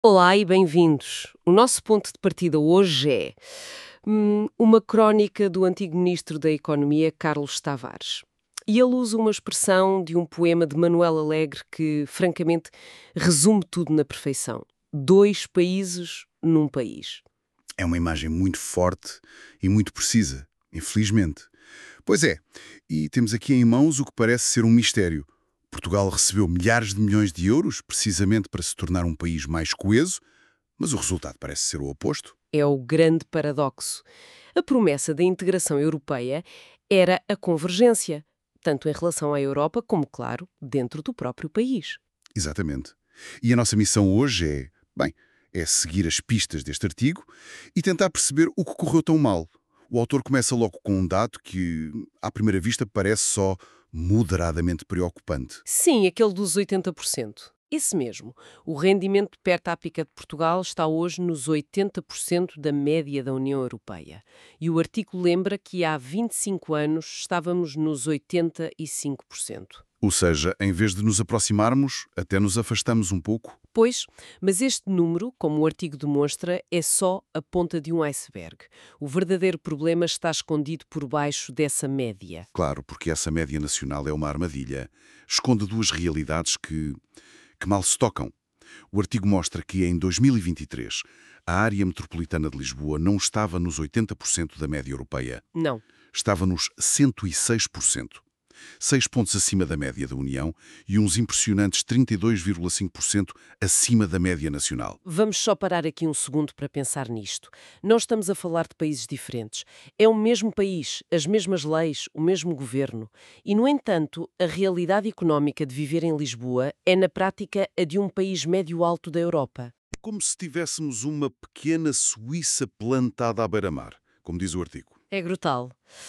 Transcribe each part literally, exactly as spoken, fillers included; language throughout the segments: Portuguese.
Olá e bem-vindos. O nosso ponto de partida hoje é hum, uma crónica do antigo ministro da Economia, Carlos Tavares. E ele usa uma expressão de um poema de Manuel Alegre que, francamente, resume tudo na perfeição. Dois países num país. É uma imagem muito forte e muito precisa, infelizmente. Pois é, e temos aqui em mãos o que parece ser um mistério. Portugal recebeu milhares de milhões de euros precisamente para se tornar um país mais coeso, mas o resultado parece ser o oposto. É o grande paradoxo. A promessa da integração europeia era a convergência, tanto em relação à Europa como, claro, dentro do próprio país. Exatamente. E a nossa missão hoje é, bem, é seguir as pistas deste artigo e tentar perceber o que correu tão mal. O autor começa logo com um dado que, à primeira vista, parece só moderadamente preocupante. Sim, aquele dos oitenta por cento. Esse mesmo. O rendimento per capita de Portugal está hoje nos oitenta por cento da média da União Europeia. E o artigo lembra que há vinte e cinco anos estávamos nos oitenta e cinco por cento. Ou seja, em vez de nos aproximarmos, até nos afastamos um pouco. Pois, mas este número, como o artigo demonstra, é só a ponta de um iceberg. O verdadeiro problema está escondido por baixo dessa média. Claro, porque essa média nacional é uma armadilha. Esconde duas realidades que, que mal se tocam. O artigo mostra que em dois mil e vinte e três a área metropolitana de Lisboa não estava nos oitenta por cento da média europeia. Não. Estava nos cento e seis por cento. Seis pontos acima da média da União e uns impressionantes trinta e dois vírgula cinco por cento acima da média nacional. Vamos só parar aqui um segundo para pensar nisto. Não estamos a falar de países diferentes. É o mesmo país, as mesmas leis, o mesmo governo. E, no entanto, a realidade económica de viver em Lisboa é, na prática, a de um país médio-alto da Europa. É como se tivéssemos uma pequena Suíça plantada à beira-mar, como diz o artigo. É brutal.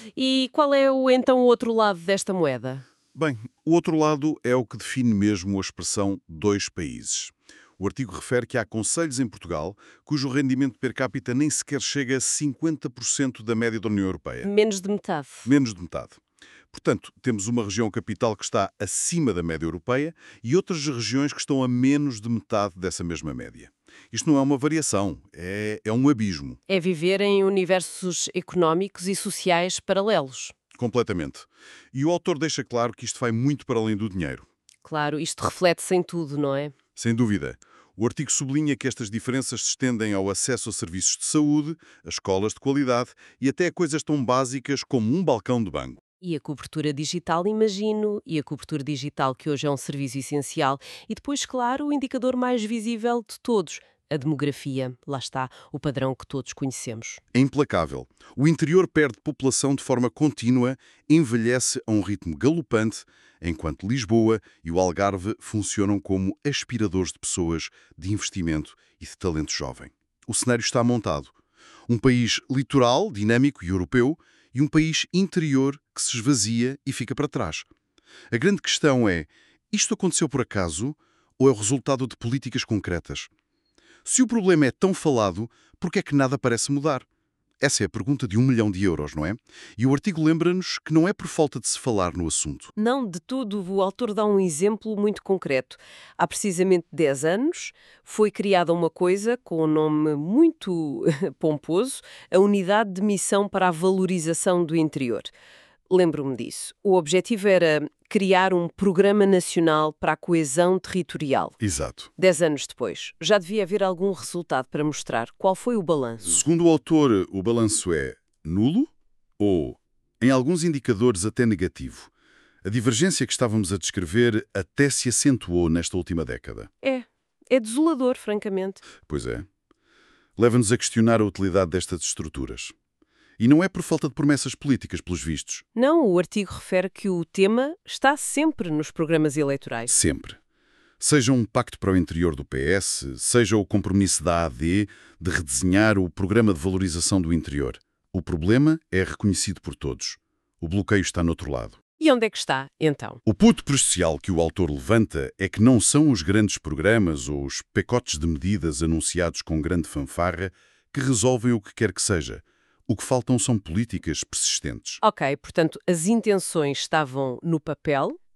E qual é o, então, o outro lado desta moeda? Bem, o outro lado é o que define mesmo a expressão dois países. O artigo refere que há concelhos em Portugal cujo rendimento per capita nem sequer chega a cinquenta por cento da média da União Europeia. Menos de metade. Menos de metade. Portanto, temos uma região capital que está acima da média europeia e outras regiões que estão a menos de metade dessa mesma média. Isto não é uma variação, é, é um abismo. É viver em universos económicos e sociais paralelos. Completamente. E o autor deixa claro que isto vai muito para além do dinheiro. Claro, isto reflete-se em tudo, não é? Sem dúvida. O artigo sublinha que estas diferenças se estendem ao acesso a serviços de saúde, a escolas de qualidade e até a coisas tão básicas como um balcão de banco. E a cobertura digital, imagino, e a cobertura digital que hoje é um serviço essencial. E depois, claro, o indicador mais visível de todos, a demografia. Lá está, o padrão que todos conhecemos. É implacável. O interior perde população de forma contínua, envelhece a um ritmo galopante, enquanto Lisboa e o Algarve funcionam como aspiradores de pessoas, de investimento e de talento jovem. O cenário está montado. Um país litoral, dinâmico e europeu, e um país interior que se esvazia e fica para trás. A grande questão é, isto aconteceu por acaso ou é o resultado de políticas concretas? Se o problema é tão falado, por que é que nada parece mudar? Essa é a pergunta de um milhão de euros, não é? E o artigo lembra-nos que não é por falta de se falar no assunto. Não, de tudo. O autor dá um exemplo muito concreto. Há precisamente dez anos foi criada uma coisa com um nome muito pomposo, a Unidade de Missão para a Valorização do Interior. Lembro-me disso. O objetivo era criar um Programa Nacional para a Coesão Territorial. Exato. Dez anos depois, já devia haver algum resultado para mostrar. Qual foi o balanço? Segundo o autor, o balanço é nulo ou, em alguns indicadores, até negativo. A divergência que estávamos a descrever até se acentuou nesta última década. É, é desolador, francamente. Pois é. Leva-nos a questionar a utilidade destas estruturas. E não é por falta de promessas políticas, pelos vistos. Não, o artigo refere que o tema está sempre nos programas eleitorais. Sempre. Seja um pacto para o interior do P S, seja o compromisso da A D de redesenhar o Programa de Valorização do Interior. O problema é reconhecido por todos. O bloqueio está no outro lado. E onde é que está, então? O ponto crucial que o autor levanta é que não são os grandes programas ou os pacotes de medidas anunciados com grande fanfarra que resolvem o que quer que seja. O que faltam são políticas persistentes. Ok, portanto, as intenções estavam no papel,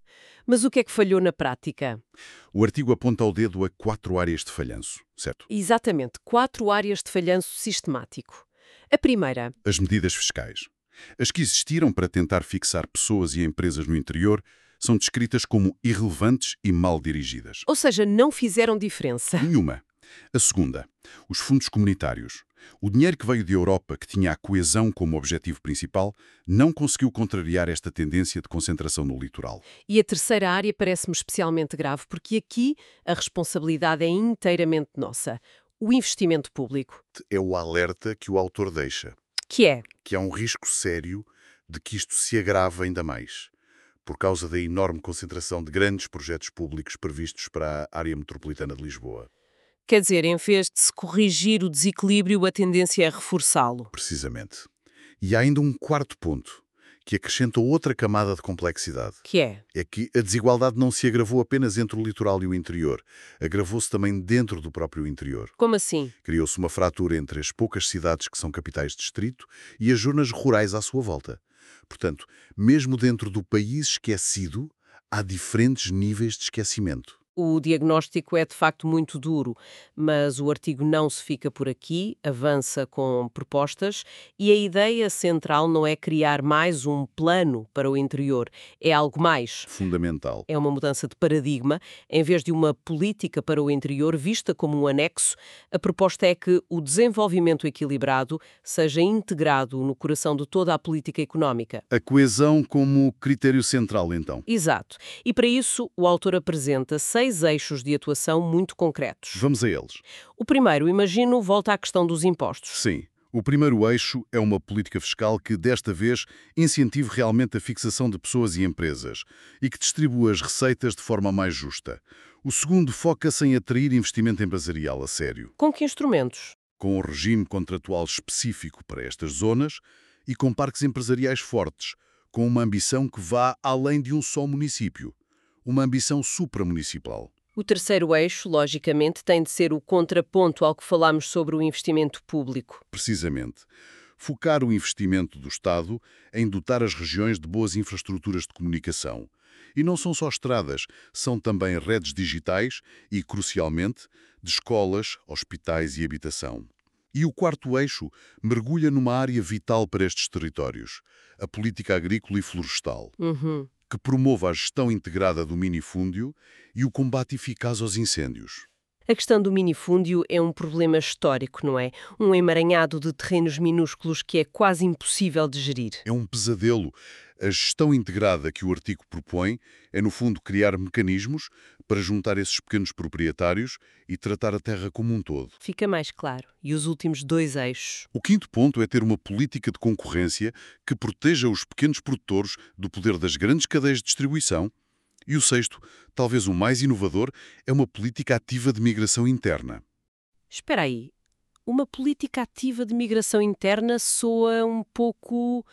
Mas o que é que falhou na prática? O artigo aponta o dedo a quatro áreas de falhanço, certo? Exatamente, quatro áreas de falhanço sistemático. A primeira, As medidas fiscais. As que existiram para tentar fixar pessoas e empresas no interior são descritas como irrelevantes e mal dirigidas. ou seja, não fizeram diferença. Nenhuma. A segunda, os fundos comunitários. O dinheiro que veio da Europa, que tinha a coesão como objetivo principal, não conseguiu contrariar esta tendência de concentração no litoral. E a terceira área parece-me especialmente grave, porque aqui a responsabilidade é inteiramente nossa. O investimento público. É o alerta que o autor deixa, Que é? que há um risco sério de que isto se agrave ainda mais, por causa da enorme concentração de grandes projetos públicos previstos para a área metropolitana de Lisboa. Quer dizer, em vez de se corrigir o desequilíbrio, a tendência é reforçá-lo. Precisamente. E há ainda um quarto ponto, que acrescenta outra camada de complexidade. Que é? É que a desigualdade não se agravou apenas entre o litoral e o interior, agravou-se também dentro do próprio interior. Como assim? Criou-se uma fratura entre as poucas cidades que são capitais de distrito e as zonas rurais à sua volta. Portanto, mesmo dentro do país esquecido, há diferentes níveis de esquecimento. O diagnóstico é de facto muito duro, mas o artigo não se fica por aqui, avança com propostas e a ideia central não é criar mais um plano para o interior, é algo mais. Fundamental. É uma mudança de paradigma. Em vez de uma política para o interior vista como um anexo, a proposta é que o desenvolvimento equilibrado seja integrado no coração de toda a política económica. A coesão como critério central, então. Exato. E para isso, o autor apresenta seis eixos de atuação muito concretos. Vamos a eles. O primeiro, imagino, volta à questão dos impostos. Sim. O primeiro eixo é uma política fiscal que, desta vez, incentive realmente a fixação de pessoas e empresas e que distribua as receitas de forma mais justa. O segundo foca-se em atrair investimento empresarial a sério, Com que instrumentos? com um regime contratual específico para estas zonas e com parques empresariais fortes, com uma ambição que vá além de um só município, uma ambição supramunicipal. O terceiro eixo, logicamente, tem de ser o contraponto ao que falámos sobre o investimento público. Precisamente. Focar o investimento do Estado em dotar as regiões de boas infraestruturas de comunicação. E não são só estradas, são também redes digitais e, crucialmente, de escolas, hospitais e habitação. E o quarto eixo mergulha numa área vital para estes territórios, a política agrícola e florestal, Uhum. que promova a gestão integrada do minifúndio e o combate eficaz aos incêndios. A questão do minifúndio é um problema histórico, não é? Um emaranhado de terrenos minúsculos que é quase impossível de gerir. É um pesadelo. A gestão integrada que o artigo propõe é, no fundo, criar mecanismos para juntar esses pequenos proprietários e tratar a terra como um todo. Fica mais claro. E os últimos dois eixos? O quinto ponto é ter uma política de concorrência que proteja os pequenos produtores do poder das grandes cadeias de distribuição. E o sexto, talvez o mais inovador, é uma política ativa de migração interna. Espera aí. Uma política ativa de migração interna soa um pouco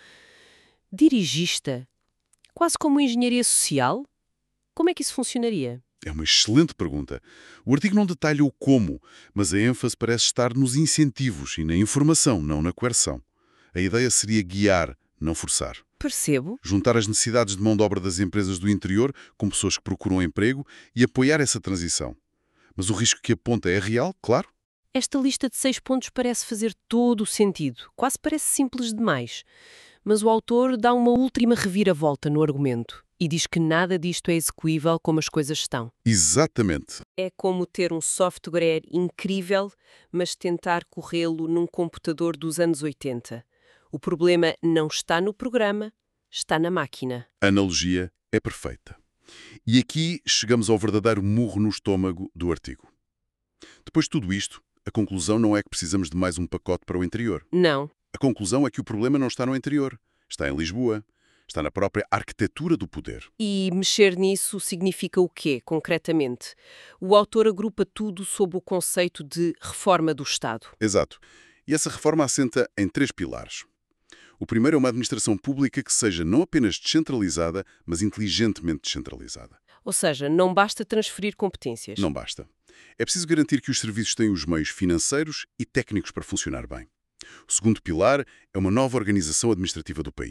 dirigista. Quase como engenharia social? Como é que isso funcionaria? É uma excelente pergunta. O artigo não detalha o como, mas a ênfase parece estar nos incentivos e na informação, não na coerção. A ideia seria guiar, não forçar. Percebo. Juntar as necessidades de mão de obra das empresas do interior com pessoas que procuram emprego e apoiar essa transição. Mas o risco que aponta é real, claro. Esta lista de seis pontos parece fazer todo o sentido. Quase parece simples demais. Mas o autor dá uma última reviravolta no argumento e diz que nada disto é execuível como as coisas estão. Exatamente. É como ter um software incrível, mas tentar corrê-lo num computador dos anos oitenta. O problema não está no programa, está na máquina. A analogia é perfeita. E aqui chegamos ao verdadeiro murro no estômago do artigo. Depois de tudo isto, a conclusão não é que precisamos de mais um pacote para o interior. Não. A conclusão é que o problema não está no interior, está em Lisboa, está na própria arquitetura do poder. E mexer nisso significa o quê, concretamente? O autor agrupa tudo sob o conceito de reforma do Estado. Exato. E essa reforma assenta em três pilares. O primeiro é uma administração pública que seja não apenas descentralizada, mas inteligentemente descentralizada. Ou seja, não basta transferir competências. Não basta. É preciso garantir que os serviços têm os meios financeiros e técnicos para funcionar bem. O segundo pilar é uma nova organização administrativa do país.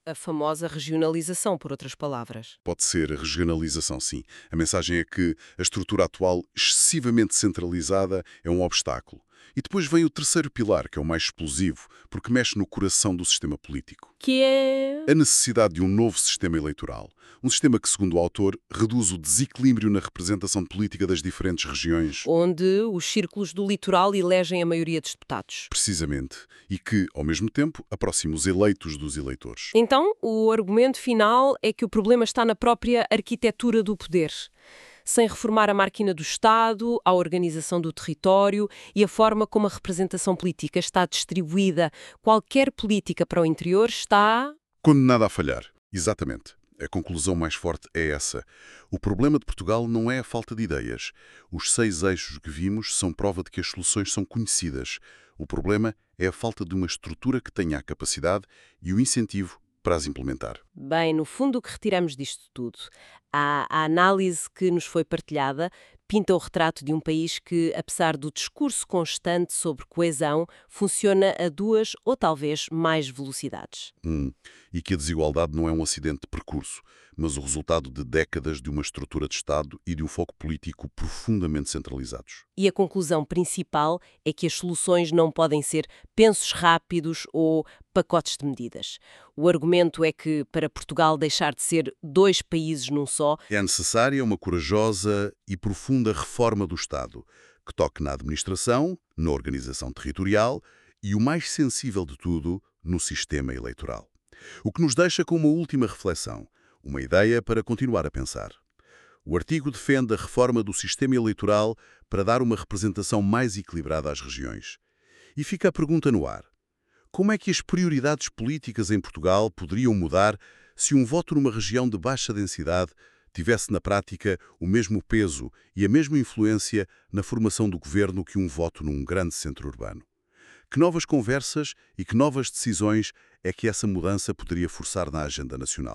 A famosa regionalização, por outras palavras. Pode ser a regionalização, sim. A mensagem é que a estrutura atual, excessivamente centralizada, é um obstáculo. E depois vem o terceiro pilar, que é o mais explosivo, porque mexe no coração do sistema político. Que é... A necessidade de um novo sistema eleitoral. Um sistema que, segundo o autor, reduz o desequilíbrio na representação política das diferentes regiões. Onde os círculos do litoral elegem a maioria dos deputados. Precisamente. E que, ao mesmo tempo, aproxima os eleitos dos eleitores. Então, o argumento final é que o problema está na própria arquitetura do poder. Sem reformar a máquina do Estado, a organização do território e a forma como a representação política está distribuída, qualquer política para o interior está... Condenada a falhar. Exatamente. A conclusão mais forte é essa. O problema de Portugal não é a falta de ideias. Os seis eixos que vimos são prova de que as soluções são conhecidas. O problema é a falta de uma estrutura que tenha a capacidade e o incentivo para as implementar. Bem, no fundo o que retiramos disto tudo? A, a análise que nos foi partilhada pinta o retrato de um país que, apesar do discurso constante sobre coesão, funciona a duas ou talvez mais velocidades. Hum, e que a desigualdade não é um acidente de percurso, mas o resultado de décadas de uma estrutura de Estado e de um foco político profundamente centralizados. E a conclusão principal é que as soluções não podem ser pensos rápidos ou pacotes de medidas. O argumento é que, para Portugal deixar de ser dois países num só, É necessária uma corajosa e profunda reforma do Estado, que toque na administração, na organização territorial e, o mais sensível de tudo, no sistema eleitoral. O que nos deixa com uma última reflexão, uma ideia para continuar a pensar. O artigo defende a reforma do sistema eleitoral para dar uma representação mais equilibrada às regiões. E fica a pergunta no ar. Como é que as prioridades políticas em Portugal poderiam mudar se um voto numa região de baixa densidade tivesse na prática o mesmo peso e a mesma influência na formação do governo que um voto num grande centro urbano? Que novas conversas e que novas decisões é que essa mudança poderia forçar na agenda nacional?